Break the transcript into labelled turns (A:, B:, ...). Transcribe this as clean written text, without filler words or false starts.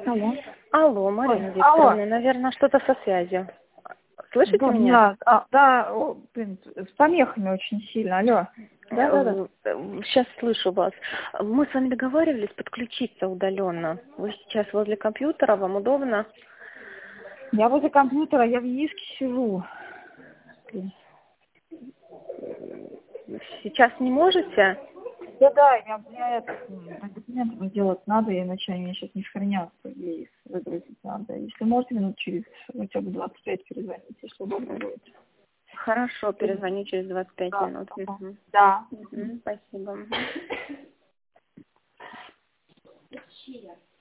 A: Алло.
B: Алло, Марина
A: Ой, алло.
B: Викторовна, наверное, что-то со связью. Слышите
A: Да,
B: меня?
A: блин, с помехами очень сильно. Алло. Да.
B: Сейчас слышу вас. Мы с вами договаривались подключиться удаленно. Вы сейчас возле компьютера, вам удобно?
A: Я возле компьютера, я в ЕИСКе сижу. Блин.
B: Сейчас не можете?
A: Да, я документы делать надо, иначе они сейчас не сохранятся, ЕИС выгрузить надо. Если можете, минут через хотя бы 25 перезвоните, если удобно будет.
B: Хорошо, перезвоню через 25
A: Да.
B: минут. Мгм.
A: Да.
B: Спасибо.